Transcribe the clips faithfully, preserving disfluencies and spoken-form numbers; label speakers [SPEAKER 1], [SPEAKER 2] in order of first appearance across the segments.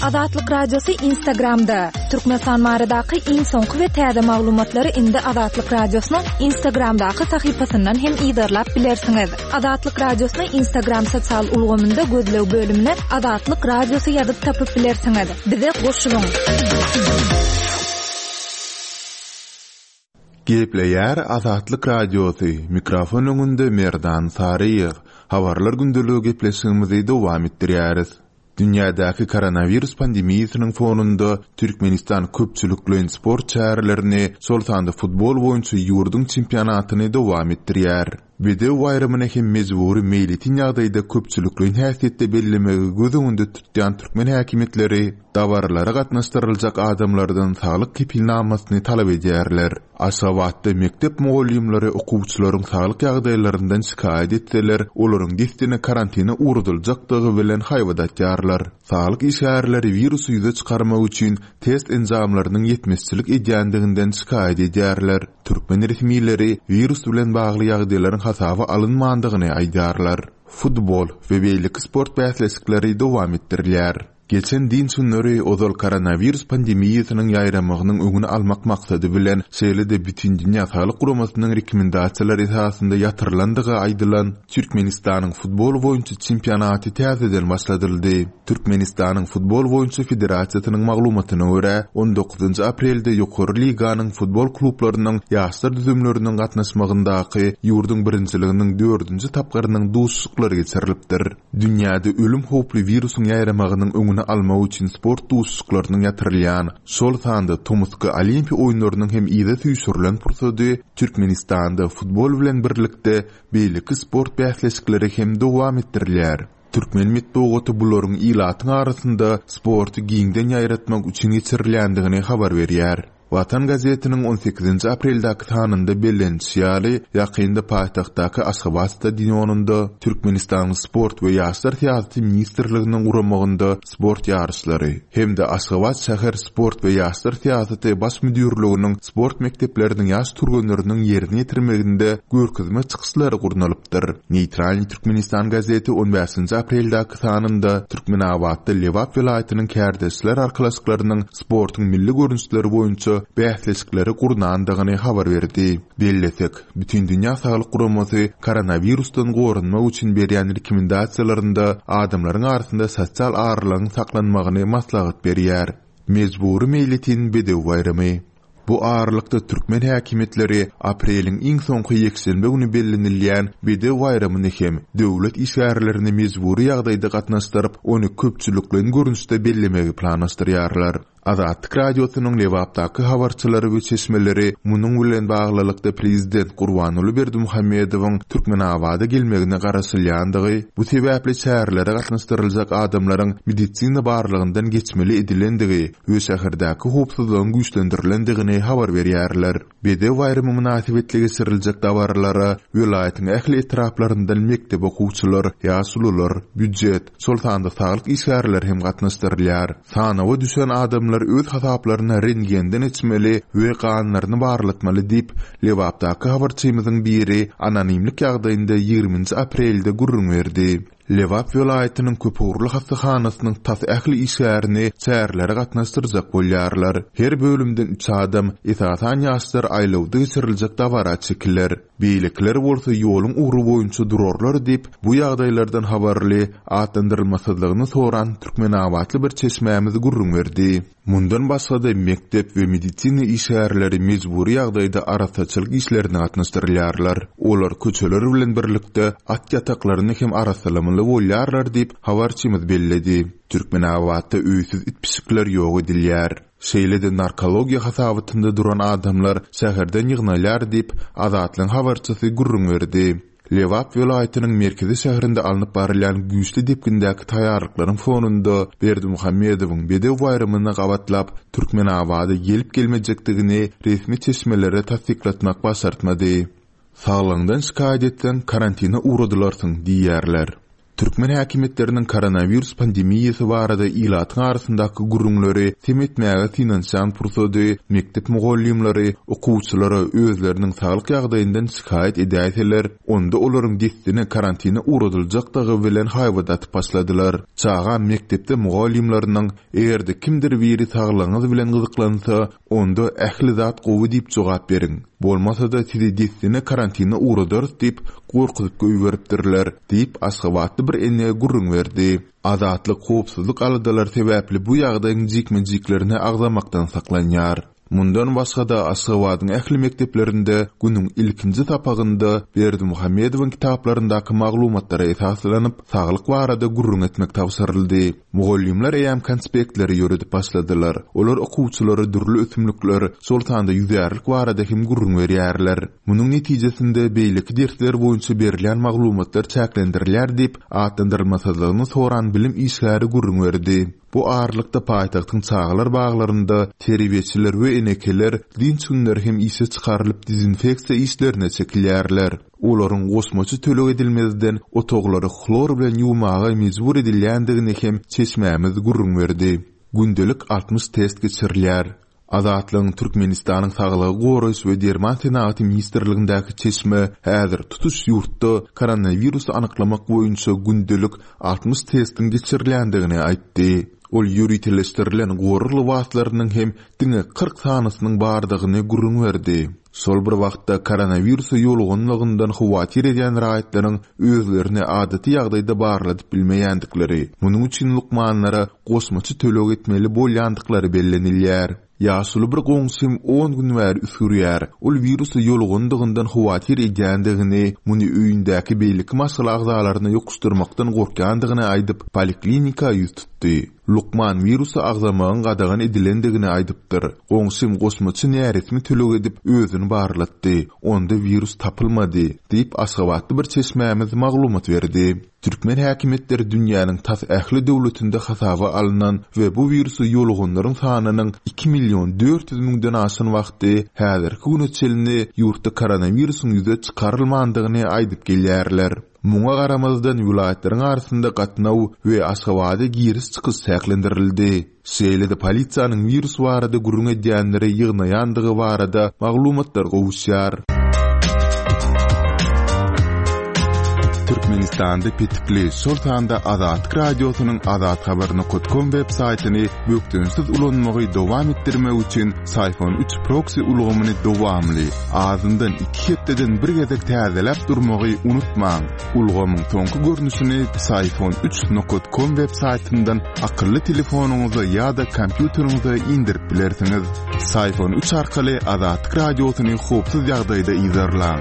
[SPEAKER 1] Azatlyk Radiosu Instagramda. Türkmenistan maradaky iň soňky we täze maglumatlary indi Azatlyk Radiosynyň Instagramdaky sahypasyndan hem ýa-da bilersiňiz. Azatlyk Radiosynyň Instagram sosial ulgamynda gözlew bölümine Azatlyk Radiosu ýazyp tapyp bilersiňiz. Bize goşulyň.
[SPEAKER 2] Gepleýär Azatlyk Radiosu. Mikrofon öňünde Merdan Saryýew. Habarlar gündeligi gepleşigimizi dowam etdirýäris. Dünyadaky koronavirus pandemiýasynyň fonunda Türkmenistan köpçülikli sport çäherlerini sol sanda futbol boýunça ýurdun çempionatyny dowam etdirýär. Bede wayrymyna hem mezburi meýletin ýagdaýda köpçülikli häsiýetde bellemegi göz öňünde tutýan türkmen häkimetleri dawarlara gatnaşdyryljak adamlardan saglyk kepilnamasyny talap edýärler. Aşgabatda mektep mugallimleri okuwçylaryň saglyk ýagdaýlaryndan şikaýet etseler, olaryň destine karantina urudyljakdygy bilen haýwadatýarlar. Saglyk işgärleri virusu ýüze çykarmak üçin test enzamlarynyň ýetmezçilik edýändiginden şikaýet edýärler. Türkmen resmiýetleri virus bilen bagly ýagdaýlaryň hasaby alynmandygyny aýdarlar. Futbol we beýleki sport bäsleşikleri dowam etdirilýär. Geçen din sünleri ozal koronavirus pandemiýasynyň ýaýramagynyň öňüni almak maksady bilen şeýlede bütün dünýä saglyk guramasynyň rekomendasiýalary esasynda ýatyrylandygy aýdylan Türkmenistanyň futbol boýunça çempionaty täzeden başladyldy. Türkmenistanyň futbol boýunça federasiýasynyň maglumatyna görä on dokuzunçy aprelde ýokary liganyň futbol klublarynyň ýaşlar düzümleriniň gatnaşmagyndaky ýurdun birinçiliginiň dördünçi tapgarynyň duşsuklary geçirilipdir. Dünýäde ölüm howply virusyň ýaýramagynyň öňüni almak üçin sport duşsuklarynyň ýatyrylýan şol sanda Tomsk Olimpiýa oýunlarynyň hem ýa-da süýsürilen pursady Türkmenistanda futbol bilen birlikde beýleki sport bäsleşikleri hem dowam etdirilýär. Türkmen mitbugaty bularyň ilatyň arasynda sporty giňden ýaýratmak üçin geçirilýändigini habar berýär. Watan gazetiniň on sekizinçi apreldaky sanynda bellenýär, ýakynda paýtagtdaky Aşgabat stadionunda Türkmenistan sport we ýaşlar teatry ministrliginiň uramagynda sport ýarışlary hemde Aşgabat şäher sport we ýaşlar teatry baş müdürliginiň sport mekdepleriniň ýaş turgunlarynyň ýerini ýetirmeginde görkezme çykyşlary gurnalypdyr. Neytral Türkmenistan gazeti on beşinçi apreldaky sanynda Türkmenabadda Lewap vilayatynyň kärdeşler arkalaşyklarynyň sportyň milli görünüşleri boýunça bäsleşikleri gurnandygyny habar berdi. Bellesek, bütün dünýä saglyk guramasy koronavirusdan gorunmak üçin berýän rekomendasiýalarynda adamlaryň arasynda sosial aýrylygyň saklanmagyny maslahat berýär. Mezburi meýletin bedew bayramy. Bu ağırlıkta Türkmen häkimetleri apreliň iň soňky ýekşembe güni bellenilýän bedew bayramy hem döwlet işgärlerini mezburi ýagdaýda gatnaşdyryp, ony köpçülikli görünüşde bellemegi planlaşdyrýarlar. Azatlyk Radiosynyň Lewapdaky habarçylary we çeşmeleri munyň bilen baglylykda prezident Gurbanuly Berdimuhammedowyň Türkmenabada gelmegine garaşylýandygy, bu sebäpli şäherlere gatnaşdyryljak adamlaryň medisina barlygyndan geçmeli edilendigi we şäherdaky howpsuzlygyň güýçlendirilendigi habar berýärler. Bedew bayramy münasibetli geçiriljek dawarlara vilayatyň ähli etraplaryndan mektep okuwçylar, ýaşulylar, büdjet, soltanda saglyk işgärleri hem gatnaşdyrylýar. Sanawa düşen adamlar öz hasaplaryna rengenden etmeli we kanunlaryny barlatmaly diýip Lewapdaky habarçymyzyň biri anonimlik ýagdaýynda ýygrimiňji aprelde gurrun berdi. Lewap vilayatynyň köpürli hastahanasynyň tas ähli işgärini çäherlere gatnaşdyrjak bolýarlar. Her bölümden üç adam esasan ýaşlar aýlawda geçiriljek dawara çekiler. Beýlekler bolsa ýoluň uğru boýunça durarlar diýip bu ýagdaýlardan habarly atandyrylmasyzlygyny soran Türkmenabadly bir çeşmämiz gurrun berdi. Mundan başga da mektep we medisina işgärleri mezburi ýagdaýda arasaçylyk işlerini gatnaşdyrýarlar. Olar köçeler bilen birlikde at ýataklaryny hem arasalamaly bolýarlar diýip habarçymyz belledi. Türkmenabadda öýsüz itpişikler ýok edilýär. Şeýlede narkologiýa hasabatynda duran adamlar şäherden ýygnalýar diýip Azatlyň habarçysy gurrun berdi. Lewap vilayatynyň merkezi şäherinde alınıp barylýan güýçli depkindäki taýýarlyklaryň fonunda Berdimuhammedowyň bedew bayramagyny gabatlap Türkmenabada gelip gelmejekdigini resmi çeşmelere tasdiklatmak başartmady. Saglygyňdan şikaýet etsen karantina uğradylarsyň diýýärler. Türkmen häkimetleriniň koronavirus pandemiýasy barada ilatyň arasyndaky gurrunlary temetmäge finansial pursady mektep mugallimleri, okuwçylary özleriniň saglyk ýagdaýyndan şikayet edýärler, onda olaryň destini karantina uğradyljakdygy bilen haýwadat başladylar. Çağa mektepde mugallimleriň eýerde kimdir biri saglygyňyz bilen gyzyklansa, onda ähli zat gowy diýip jogap beriň. Bolmasa da sizi destini karantina uğradar diýip gorkuzyp göýberipdirler diýip Aşgabatda bir enne gurrun berdi. Azatlyk howpsuzlyk aladalar sebäpli bu ýagdaýyň jikme-jiklerini agzamakdan saklanýar. Mundan başga da Aşgabatyň ähli mekteplerinde günüň ilkinji tapagynda Berdi Muhammedowyň kitaplaryndaky maglumatlara esaslanyp saglyk barada gurrun etmek tawsyryldy. Mugallimler eýam konspektleri ýöredip başladylar. Olar okuwçylary dürli ösümlikler, sultanda ýüzärlik barada hem gurrun berýärler. Munyň netijesinde beýleki dersler boýunça berilen maglumatlar çäklendirilýär diýip atlandyrylmasalygyny soran bilim işgäri gurrun berdi. Bu ağırlıkta paýtagtyň çağlar baglarynda terbiýeçiler we enekeler dinç günler hem ise çykarylyp dezinfeksiýa işlerine çekilýärler. Olaryň gosmaçy tölek edilmezden otoglary klor bilen ýuwmaga mejbur edilýändigine hem çeşmämiz gurrun berdi. Gündelik altmış test geçirilýär. Azatlygyň Türkmenistanyň saglygy goraýş we derman senaty ministrligindäki çeşme häzir tutuş ýurtda koronavirusy anyklamak boýunça gündelik altmış testiň geçirilýändigini aýtdy. Ol ýürütilişdirilen gorly wagtlarynyň hem diňe kırk sanasynyň bardygyny gurrun berdi. Sol bir wagtda koronavirusy ýolgunlygyndan hawatir edýän raýatlaryň özlerini adaty ýagdaýda barladyp bilmeýändikleri, munyň üçin lukmanlara gosmaçy tölek etmeli bolýandyklary bellenilýär. Ýaşuly bir goňsym on gün bäri üsürýär. Ol virusy ýolgundygyndan hawatir edýändigini, muny öýündäki beýleki masaly agzalaryny ýokuşdurmakdan gorkandygyny aýdyp poliklinika ýüz tutdy. Lukman virusy agzamagyň gadagan edilendigini aýdypdyr. Goňsym gosmaçy näretmi tölek edip özüni barlatdy. Onda virus tapylmady diýip Aşgabatda bir çeşmämiz maglumat berdi. Türkmen häkimetleri dünýäniň tas ähli döwletinde hasaba alynan we bu virusy ýolgunlaryň sanynyň iki milyon dört yüz miňden aşan wagty häzirki günçelini ýurtda koronavirusyň ýüze çykarylmandygyny aýdyp gelýärler. Muňa garamazdan vilayetlaryň arasynda gatnaw we Aşgabatda giris çykyş säklendirildi. Şeýle-de polisiýanyň virus barada gurrun edýänleri ýygnaýandygy barada maglumatlar gowuşýar. Türkmenistanda petikli Sultanda Azat radiosynyň azat habaryny .com web saytyny bökdünsiz ulanmagy dowam etdirmek üçin Sayfon üç proxy ulgamyny dowamly azyndan iki hepdeden bir gezek täzelep durmagy unutmaň. Ulgamyň soňky görnüşini sayfon üç nokta com web saytyndan akylly telefonuňyza ýa-da kompýuteriňize indirip bilersiňiz. Sayfon üç arkaly Azat radiosyny howpsuz ýagdaýda izlerläň.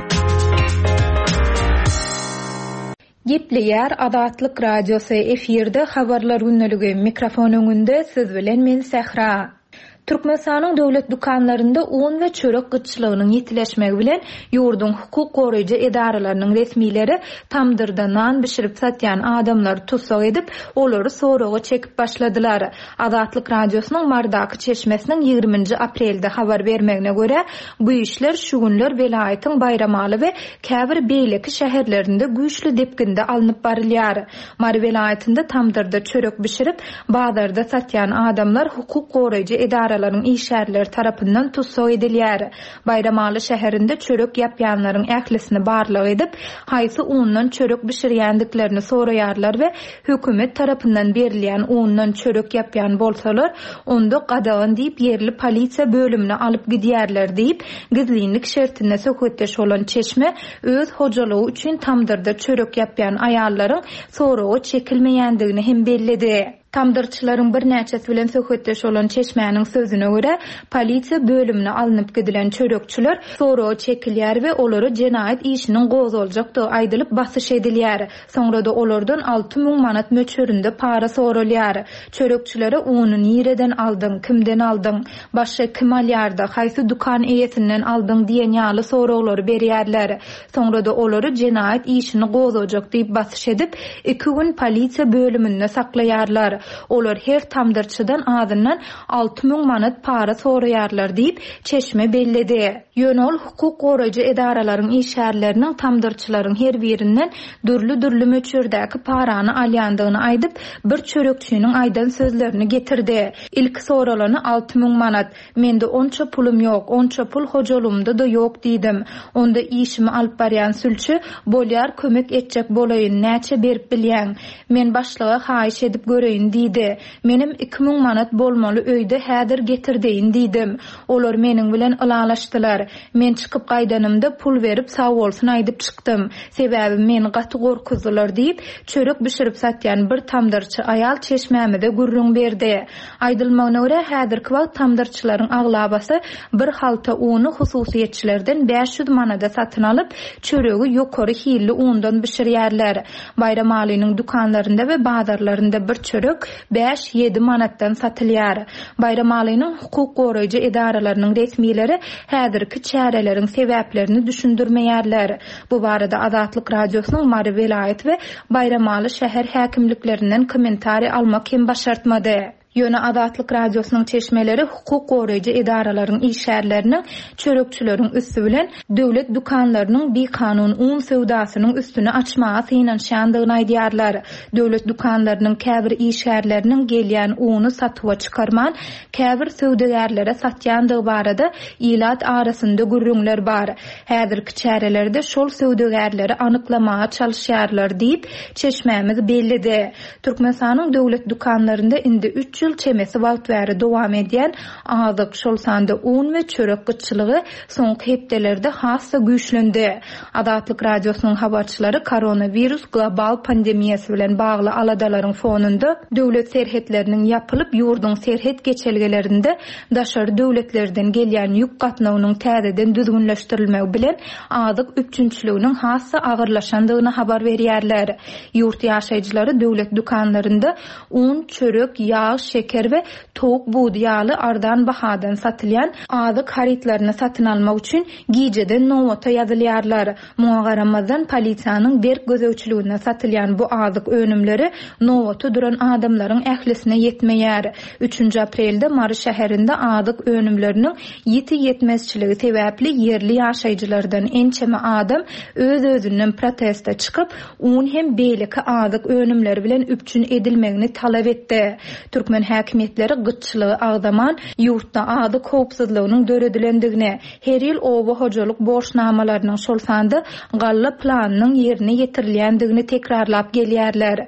[SPEAKER 1] Gepleýär Azatlyk radiosu efirde habarlar günneligi mikrofon öňünde siz bilen men Sehra. Türkmenistanyň döwlet dukanlarynda un we çörek gyçylygynyň ýetileşmegi bilen ýurdun hukuk goraýjy edaralarynyň resmiýleri tamdyrda nan bişirip satýan adamlary tutsak edip, olary soraga çekip başladylar. Azatlyk radiosynyň Mardaky çeşmesiniň ýygrüminji aprelde habar bermegine görä, bu işler şu günler welaýatyň Bayramaly we käbir beýleki şäherlerinde güýçli depginde alınıp barylýar. Mar welaýatynda tamdyrda çörek bişirip bazarda satýan adamlar hukuk goraýjy edara Laryň işgärleri tarapyndan tutsak edilýär. Bayramaly şäherinde çörek ýapýanlaryň ählisini barlyk edip, haýsy undan çörek bişirýändiklerini soraýarlar we hökümet tarapyndan berilýän undan çörek ýapýan bolsalar, onda gadagan diýip ýerli polisiýa bölümine alyp gidýärler diýip, gizlilik şertine söhbetdeş bolan çeşme öz hojalygy üçin tamdyrda çörek ýapýan aýallaryň soragy çekilmeýändigini hem belledi. Tamdyrçylaryň bir näçesi bilen söhbetdeş bolan çeşmäniň sözüne görä, polisiýa bölümine alınıp gidilen çörekçiler soragy çekilýär we olary jenaýat işiniň gozuljakdy aýdylyp basyş edilýär. Soňra da olardan alty miň manat möçberinde para soralýar. Çörekçilere ununy nireden aldyň, kimden aldyň, başga kim alýardy, haýsy dukan eýesinden aldyň diýen ýaly soraglary berýärler. Soňra da olary jenaýat işini gozuljak diýip basyş edip, iki gün polisiýa bölüminde saklaýarlar. Olar her tamdyrçydan adından alty miň manat para soraýarlar diýip çeşme belledi. Ýönol hukuk goraýjy edaralaryň işgärleriniň tamdyrçylaryň her birinden dürlü-dürlü möçürdäki parany alýandygyny aýdyp, bir çörekçiniň aýdan sözlerini getirdi. İlk soralany alty mиң manat. Mende onça pulum ýok, onça pul hojolumda da ýok diýdim. Onda işimi alyp barýan sülçü, bolýar kömek etjek bolaýyn, näçe berip bilýän. Men başlyga haýyş edip göreýin diýdi. Menim iki miň manat bolmaly öýde häzir getirdiň diýdim. Olar meniň bilen ylalaşdylar. Men çykyp gaýdanymda pul berip sag bolsun aýdyp çykdym. Sebäbi meni gaty gorkuzdylar diýip çörek bişirip satýan bir tamdyrçy aýal çeşmämede gürrüň berdi. Aýdylmagyna görä häzirki wagt tamdyrçylaryň aglabasy bir halta uny hususiýetçilerden beş yüz manada satyn alyp çöregi ýokary hilli undan bişirýärler. Bayram alynyň dukanlarynda we bazarlarynda bir çörek beş ýedi manatdan satylýar. Bayram alynyň hukuk goraýjy edaralarynyň resmiýleri häzirki çäreleriň sebäplerini düşündirmeýärler. Bu barada Azatlyk radiosynyň Mary vilayet we Bayram şäher häkimliklerinden kommentari almak hem başartmady. Ýöne Azatlyk radiosynyň çeşmeleri hukuk goraýjy edaralaryň işgärleriniň çörekçileriň üstü bilen döwlet dukanlarynyň bir kanun un sewdasynyň üstüne açmagy synanşandygyny aýdýarlar. Döwlet dukanlarynyň käbir işgärleriniň gelýän uny satyba çykarman, käbir sewdagärlere satýandygy barada ilat arasynda gürrüňler bar. Häzirki çärelerde şol sewdagärleri anyklamaga çalyşýarlar diýip çeşmämiz bellidi. Türkmenistanyň döwlet dukanlarynda indi üç ýyl çemesi wagt bäri dowam edýän azyk şol sanda un we çörek gyçylygy soňky hepdelerde hassa güýçlendi. Azatlyk radiosynyň habarçylary koronavirus global pandemiýasy bilen bagly aladalaryň fonunda döwlet serhetleriniň ýapylyp ýurdun serhet geçelgelerinde daşary döwletlerden gelýän ýük gatnawynyň täzeden düzgünleşdirilmegi bilen azyk üçünçiliginiň hassa agyrlaşandygyny habar berýärler. Ýurt ýaşaýjylary döwlet dukanlarynda un, çörek, ýağ, şeker we towuk buğdaýaly ardan bahadan satylýan azyk haritlaryny satyn almak üçin gijeden nowata ýazylýarlar. Muňa garamazdan polisiýanyň berk gözegçiligine satylýan bu azyk önümleri nowata duran adamlaryň ählisine ýetmeýär. üçünçi aprelde Mary şäherinde azyk önümleriniň ýeti ýetmezçiligi sebäpli yerli ýaşaýjylardan ençeme adam öz özünden protesta çykyp un hem beýleki azyk önümleri bilen üpçün edilmegini talap etdi. Türkmen häkimetleri gyçylygy agdaman ýurtda azyk howpsuzlygynyň döredilendigine, her ýyl owa hojaluk borçnamalarynyň şol sandy galla planynyň ýerine ýetirilýändigini tekrarlap gelýärler.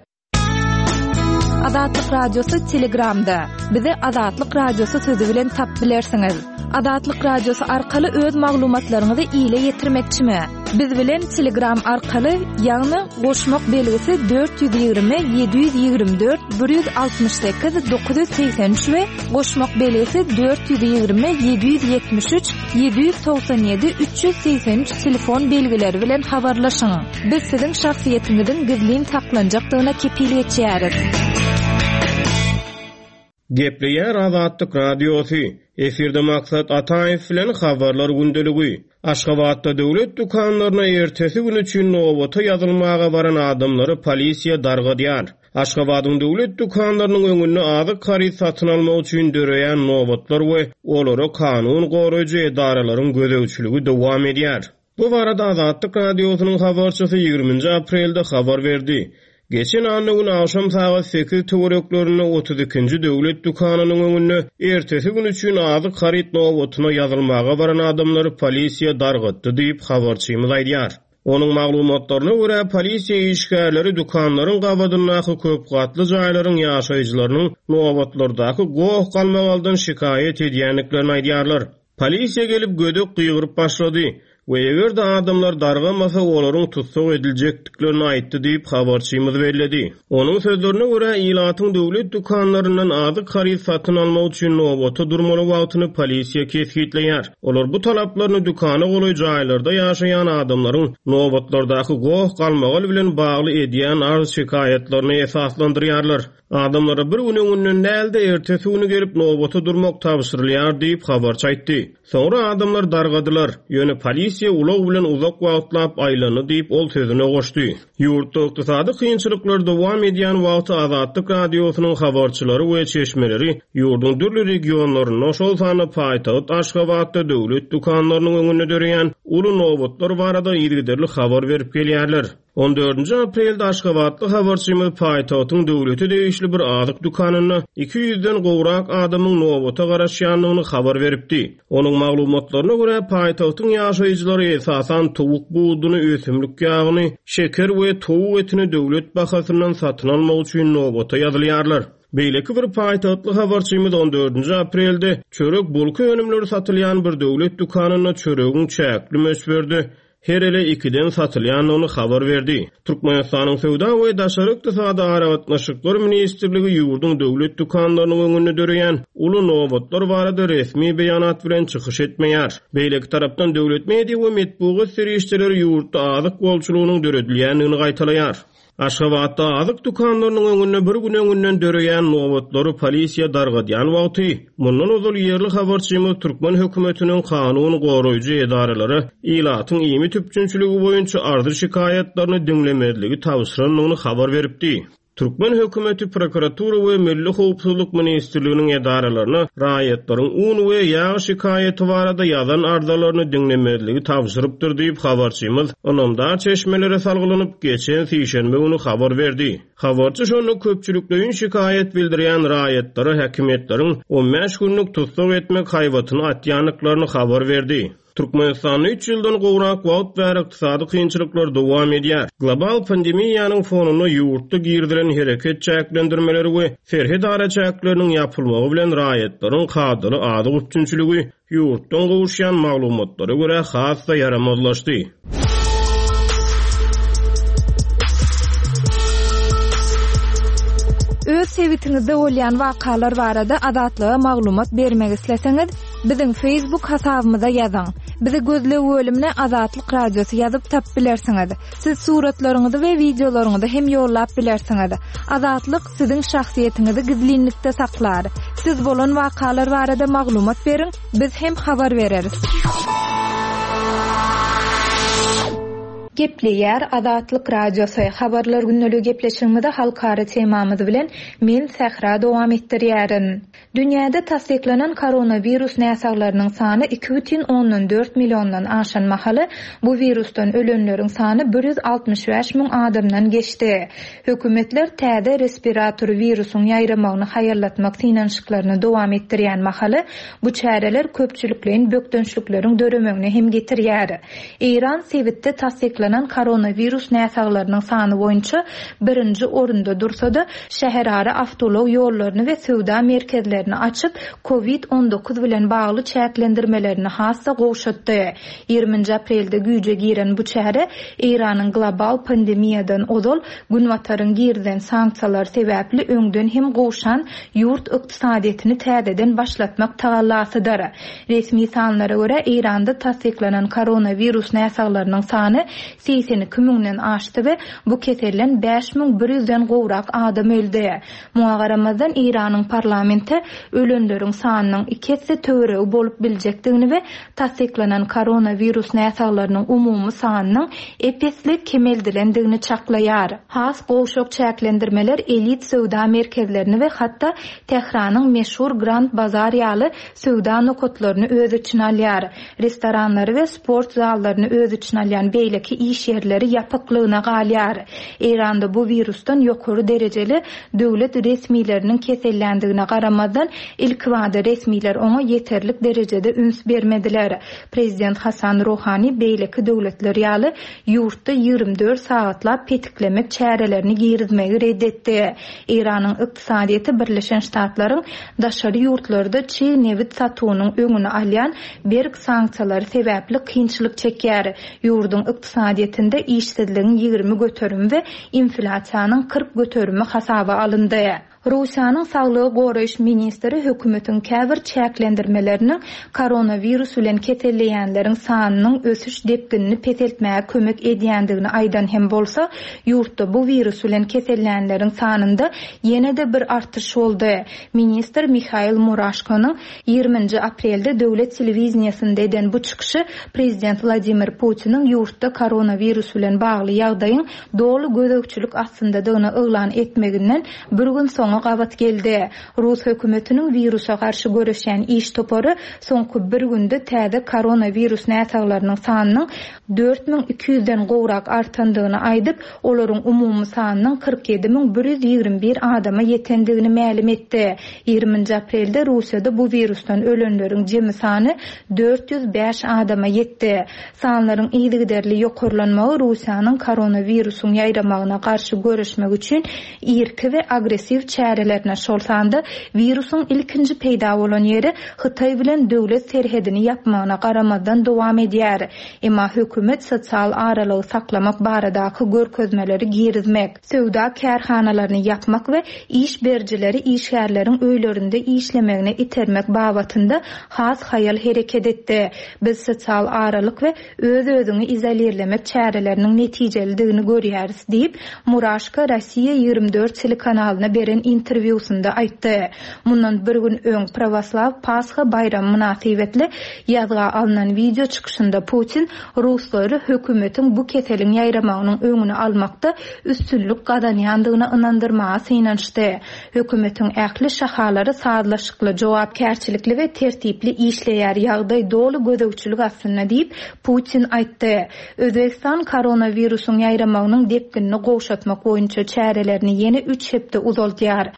[SPEAKER 1] Azatlyk radiosu Telegramda. Bizi Azatlyk radiosu sözü bilen tap bilersiňiz. Azatlyk radiosu arkaly öz maglumatlaryňyzy ýyle ýetirmekçimi? Biz bilen Telegram arkaly ýagny goşmak belgisi dört yüz ýygrimi ýedi yüz ýygrimi dört bir yüz altmış sekiz dokuz yüz seksen üç we goşmak belgisi dört yüz ýygrimi ýedi yüz ýetmiş üç ýedi yüz togsan ýedi üç yüz seksen üç telefon belgileri bilen habarlaşyň. Biz siziň şahsiýetiňizin gizlin saklanjakdygyna kepil etýäris.
[SPEAKER 3] Gepleýär Azatlyk radiosu. Efirde maksat Ataýew bilen habarlar gündeligi. Aşgabatda döwlet dukanlaryna ertesi gün üçin nowata ýazylmaga baran adamlary polisiýa dargadýar. Aşgabatyň döwlet dukanlarynyň öňünde azyk harit satyn almak üçin döreýän nowatlar we olara kanun goraýjy edaralaryň gözegçiligi dowam edýär. Bu barada Azatlyk radiosynyň habarçysy ýygrimiňji aprelde habar berdi. Geçen anny gün akşam saat sekiz töwereklerine otuz ikinji döwlet dukanynyň öňünde ertesi gün üçin azyk harit nowatyna ýazylmaga baran adamlary polisiýa dargatdy diýip habarçymyz aýdýar. Onun maglumatlaryna görä polisiýa işgärleri dukanlaryň gabadynaky köp gatly jaýlaryň ýaşaýjylarynyň nowatlardaky goh galmak aldan şikaýet edýänliklerini aýdýarlar. Polisiýa gelip gödök gyýgyryp başlady. We egerde adamlar dargamasa olaryň tutsak ediljekdiklerini aýtdy diýip habarçymyz bellädi. Onuň sözlerine görä ilatyň döwlet dukanlaryndan azyk harit satyn almak üçin nowata durmaly wagtyny polisiýa kesgitleýär. Olar bu talaplaryny dukany goly jaýlarda ýaşaýan adamlaryň nowatlardaky goh galmagy bilen bagly edýän arz şikaýetlerini esaslandyrýarlar. Adamlara bir günün öňünden däldi, ertesi günü gelip nowbata durmak tabşyrylýar diýip habar çaýtdy. Sonra adamlar dargadylar. Ýöne polisiýa ulak bilen uzak wagtlap aýlany diýip ol sözüne goşdy. Ýurtda ykdysady kynçylyklar dowam edýän wagtda Azatlyk radiosynyň habarçylary we çeşmeleri ýurdun dürli regionlaryna şol sany paýtagyt Aşgabatda döwlet dukanlarynyň öňüne dörýän uly nowbatlar barada ýergiderli habar berip gelýärler. on dördünji aprelde Aşgabatly habarçymyz paýtagtyň döwleti değişli bir azyk dukanyna iki yüzden gowrak adamyň nowbata garaşýanlygyny habar beripdi. Onuň maglumatlaryna görä paýtagtyň ýaşaýjylary esasan towuk buğduny, ösümlik ýagyny, şeker we towuk etini döwlet bahasyndan satyn almak üçin nowbata ýazylýarlar. Beýleki bir paýtagtly habarçymyz on dördünji aprelde çörek bulky önümleri satylýan bir döwlet dukanyna çöregiň çäkli mösberdi. Her ele ikiden satylýanyny habar berdi. Türkmenistanyň Sowda we Daşary ykdysady aragatnaşyklar ministrligi ýurdun döwlet dukanlarynyň öňüne dörýän uly nowbatlar barada resmi beýanat bilen çykyş etmeýär. Beýleki tarapdan döwlet media we medeniýet serişçileri ýurtda azyk bolçulugynyň döredilýänini gaýtalaýar. Aşgabatda azyk dukanlarynyň öňüne bir gün öňünden dörýän nowbatlary polisiýa dargadýan wagty. Mundan ozal ýerli habarçymyz Türkmen hökümetiniň kanun goraýjy edaralary ilatyň ýymy tüpçünçiligi boýunça ardy şikayetlerini dinlemezligi tabşyranyny habar beripdi. Türkmen hökümeti prokuratura we Milli Howpsuzlyk ministrliginiň edaralaryna raýatlaryň un we ýa şikayeti barada ýazan ardalaryny dinlemezligi tabşyrypdyr diýip habarçymyz onamda çeşmelere salgylanyp geçen sişenme güni habar berdi. Habarçy şonu köpçüliklerin şikayet bildirýän raýatlary häkimetleriň on beş günlük tutsuk etmek haýbatyny atýanlyklaryny habar berdi. Türkmenistan üç ýyldan gowrak wagt we ykdysady kynçylyklar dowam edýär. Global pandemiýanyň fonuny ýurtda girdiren hereket çäklendirmeleri we ferhet ara çäkleriniň ýapylmagy bilen raýatlaryň kadyry adyk üçinçiligi ýurtdan gowuşýan maglumatlary görä hassa yaramazlaşdy.
[SPEAKER 1] Öz sevitiňizde bolýan wakalar barada adatlyga maglumat bermek isleseňiz, biziň Facebook hasabymyza ýazyň. Bizi gözlegi bölümine Azatlyk Radiosu ýazyp tap bilersiňiz. Siz suratlaryňyzy we videolaryňyzy hem ýollap bilersiňiz. Azatlyk siziň şahsiýetiňizi gizlinlikde saklar. Siz bolan wakalar barada maglumat beriň, biz hem habar bereriz. Gepleýär Azatlyk Radiosu habarlar günneligi gepleşigimizde halkara temamyz bilen men Sähra dowam etdirýärin. Dünýäde tasdiklanan koronavirus näsaglarynyň sany iki butun ondan dört milliondan aşan mahaly bu virusdan ölenleriň sany bir yüz altmış beş miň adamdan geçdi. Hökümetler täze respirator virusyň ýaýramagyny haýarlatmak synanşyklaryny dowam etdirýän mahaly bu çäreler köpçüliklerin bökdönçlükleriň döremegine hem getirýär. Iran Sewitde tasdiklanan koronavirus näsaglarynyň sany boýunça birinji orunda dursa-da şäherara awtolog ýollaryny we sowda merkezlerini açyp covid on dokuz bilen bagly çäklendirmelerini hassa gowşatdy. ýygrimiňji aprelde güýje giren bu çäre Iranyň global pandemiýadan ozal günwataryň girden sanksiýalar sebäpli öňden hem gowşan ýurt ykdysadyetini täzeden başlatmak tagallasıdyr. Resmi sanlara görä Iranda tasdiklanan koronavirus näsaglarynyň sany seksen iki miňden aşdy we bu kesellen beş miň bir yüzden gowrak adam öldi. Muagaramazdan Iranyň parlamenti ölenleriň sanynyň ikisi töweregi bolup biljekdigini we tasdiklanan koronavirus näsaglarynyň umumy sanynyň epeslik kemeldilendigini çaklaýar. Has gowşok çäklendirmeler elit sowda merkezlerini we hatda Tehranyň meşhur Grand Bazar ýaly sowda nokotlaryny öz içine alýar. Restoranlary we sport zallaryny öz içine alýan beýleki iş yerleri ýapyklygyna galýar. Iranda bu virusdan ýokary derejeli döwlet resmileriniň kesellendigine garamazdan ilk wada resmiler ona yeterlik derejede üns bermediler. Prezident Hasan Rohani beýleki döwletler ýaly ýurtda ýygrimi dört sagatlap petiklemek çärelerini girizmegi reddetdi. Iranyň ykdysadyety Birleşen Ştatlaryň daşary ýurtlarda çiğ nevit satuwynyň öňüne alýan berk sanksiýalary sebäpli kynçylyk çekýär. Ýurdun ykdysadyetinde işsizligiň ýygrimi göterim we inflasiýanyň kırk göterimi hasaba alyndy. Rusiýanyň Saglygy goraýyş ministri hökümetin käbir çäklendirmelerini koronavirus bilen ketelleýänleriň sanynyň ösüş depginini peteltmäge kömek edýändigini aýdan hem bolsa, ýurtda bu virus bilen ketellänleriň sanynda ýene-de bir artyş boldy. Ministr Mikhail Murashkonyň ýirminji aprelde döwlet telewizionasynda eden bu çykyşy prezident Vladimir Putiniň ýurtda koronavirus bilen bagly ýagdaýyň dolu gözegçilik aslyndadygyny öňlan etmeginden bir gün soň gabat geldi. Rus hökümetiniň virusa garşy görüşen iş topary soňky bir günde täze koronavirus näsaglarynyň sanynyň dört bin iki yüzden gowrak artandygyny aýdyp, olaryň umumy sanynyň kırk yedi bin bir yüz ýygrimi bir adama ýetendigini ma'lum etdi. ýygrimiňji aprelde Russiýada bu virusdan ölenleriň jemy sany dört yüz beş adama ýetdi. Sanlaryň ýygyderli ýokurlanmagy Russiýanyň koronavirusyň ýaýramagyna garşy görüşmek üçin irki we agresiw çärelerine şolsanda virusyň ilkinji peýda bolan ýeri Hytaý bilen döwlet serhedini ýapmagyna garamadan dowam edýär. Emma hökümet sosial aralygy saklamak baradaky görkezmeleri girizmek, söwda kärhanalaryny ýapmak we iş berjileri işgärleriň öýlerinde işlemegine itermek babatynda has haýal hereket etdi. Biz sosial aralyk we öz-özüňi izolerlemek çäreleriniň netijeligini görýäris diýip Murashka Rossiýa ýygrimi dört telekanalyna beren interwýusynda aýtdy. Mundan bir gün öň Pravoslav Pasxa bayramy münasibetli ýazga alynan video çykyşynda Putin Ruslary hökümetiň bu keteliň ýaýramagynyň öňüni almakda üstünlük gadanýandygyna ynandyrmaga synançdy. Hökümetiň ähli şahalary saatlaşykly, jogapkärçilikli we tertipli işleýär ýagdaý dolu gözegçilik aslynda diýip Putin aýtdy. Özbekistan koronavirusyň ýaýramagynyň depginini gowşatmak boýunça çärelerini ýene üç hepde uzaltýar.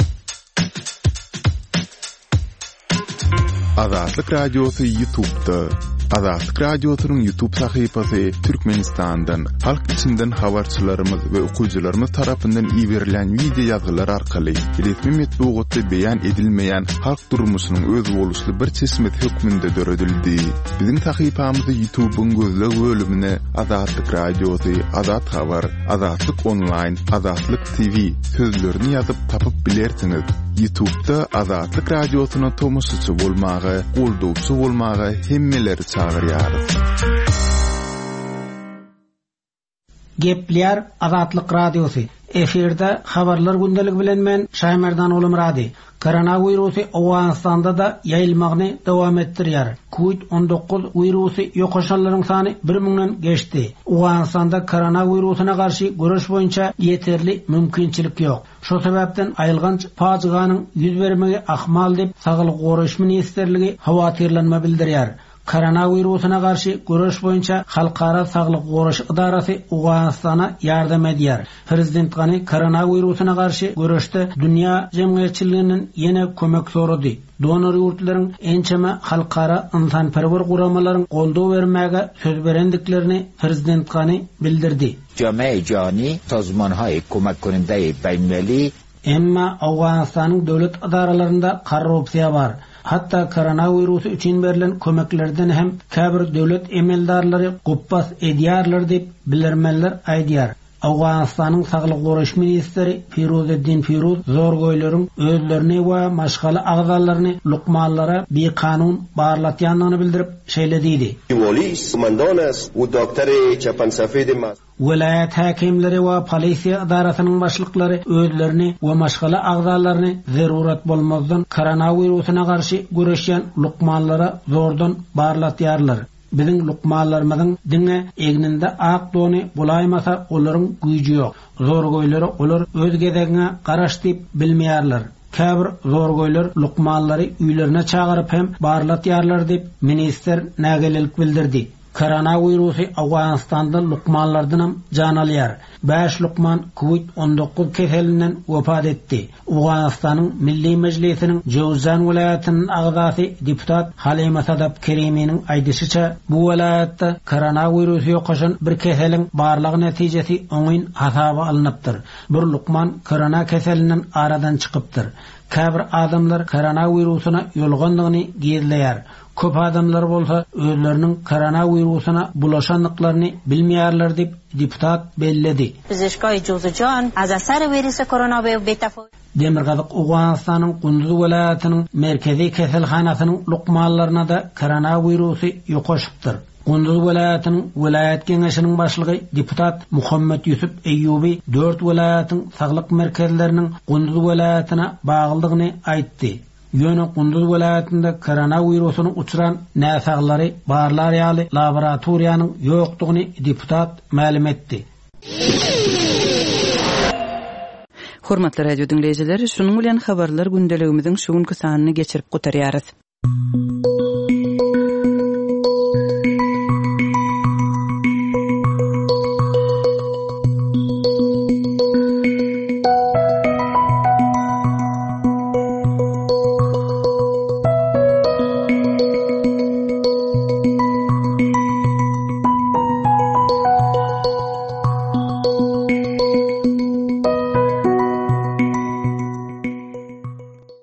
[SPEAKER 2] Azatlyk Radiosu YouTube'da. Azatlyk Radiosu'nun YouTube sahypasy Türkmenistandan, halk içinden habarçylarymyz we okuwçylarymyz tarapyndan iýerilen video ýazgylar arkaly resmi metbuatda beýan edilmeýän halk durmuşynyň öz boluşly bir çeşmet hökmünde döredildi. Biziň sahypamyzda YouTube'un gözleg bölümine Azatlyk Radiosu, Azat Habar, Azatlyk Online, Azatlyk T V sözlerini ýazyp tapyp bilersiňiz. YouTube'da Azatlyk Radiosu'na tomoşçy bolmagy, goldowçy bolmagy hemmeleri çağırýarys.
[SPEAKER 4] Gepler Azatlyk Radiosu. Eferde habarlar gündelik bilen men Şaýmerdan Ulum Radi. Koronavirusy Awganistanda da ýaýylmagyny dowam etdirýär. covid on dokuz virusy ýokaşanlaryň sany bir miňden geçdi. Awganistanda koronavirusyna garşy görüş boýunça ýeterli mümkinçilik ýok. Şo sebäpden aýylgan pajyganyň ýüz bermegi ahmal dep Saglyk goraýyş ministrligi hawatyrlanma bildirýär. Koronavirusyna garşy görüş boýunça Halkara Saglyk goraýyş idarasy Awganistana ýardam edýär. Prezident Gany koronavirusyna garşy görüşde dünýä jemgyýetçiliginiň ýene kömek sorady. Donor ýurtlaryň ençeme halkara insanperwer guramalaryň goldaw bermäge söz berendiklerini Prezident Gany bildirdi.
[SPEAKER 5] Jame jani sazmanhay kömek kununday beýnmeli.
[SPEAKER 4] Emma Awganistanyň döwlet idaralarynda korrupsiýa bar. Hatta koronavirus üçin berilen kömeklerden hem käbir döwlet emeldarlary goppas edýärler dep bildirmeler aýdýar. Awganistanyň Saglyk goraýyş ministri Firuzeddin Firuz zorgoýlaryň özlerini we maşgaly agzalaryny lukmanlara bir kanun barlatýanlygyny bildirip şeýlediydi.
[SPEAKER 6] Polis komandonas we doktory Chapansafedi
[SPEAKER 4] Vilayet hakimleri we polisiýa idarasynyň başlyklary özlerini we maşgaly agzalaryny zarurat bolmazdan koronavirusyna garşy görüşýän lukmanlara zordan barlatýarlar. Biziň lukmanlarymyzyň diňe egninde ak dony bulaýmasa olaryň güýji ýok. Zorgoýlary olar öz gezegine garaş dip bilmeýärler. Käbir zorgoýlar lukmanlary üýlerine çagyryp hem barlatýarlar dip minister nägelelik bildirdi. Koronavirusy Awganistanda lukmanlardan can alýar. beş lukman covid on dokuz keselinden wafat etdi. Awganistanyň Milli Mejlisiniň Jowzan welaýatynyň agzasy deputat Halima Sadap Kerimiň aýdyşyça bu welaýatda koronavirus ýokaşan bir keseliň barlygy netijesi oňyn hasaba alınıpdyr. Bir lukman korona keselinden aradan çykypdyr. Käbir adamlar koronavirusuna ýolgandygyny gizleýär. Köp adamlar bolsa özleriniň koronawirusyna bulaşanlyklaryny bilmeýärler diýip deputat belledi.
[SPEAKER 7] Pizişkay Jozucan az asar virüsü koronavirüs betafo
[SPEAKER 4] Demirgazyk Owganystanyň Gunduz welaýatynyň merkezi keselhanasynyň lukmanlaryna da koronavirusy ýokaşypdyr. Gunduz welaýatynyň welaýat geňeşiniň başlygy deputat Muhammed Yusuf Eyyubi dört welaýatyň saglyk merkezleriniň Gunduz welaýatyna baglydygyny aýtdy. Ýöne Gunduz welaýatynda koronawirusyny uçuran näsaglary barlar ýaly laboratoriýanyň ýokdugyny deputat ma'lum etdi.
[SPEAKER 8] Hormatly radio dinleýijiler, şunuň bilen habarlar gündeligimiziň şugunky sanyny geçirip gotarýarys.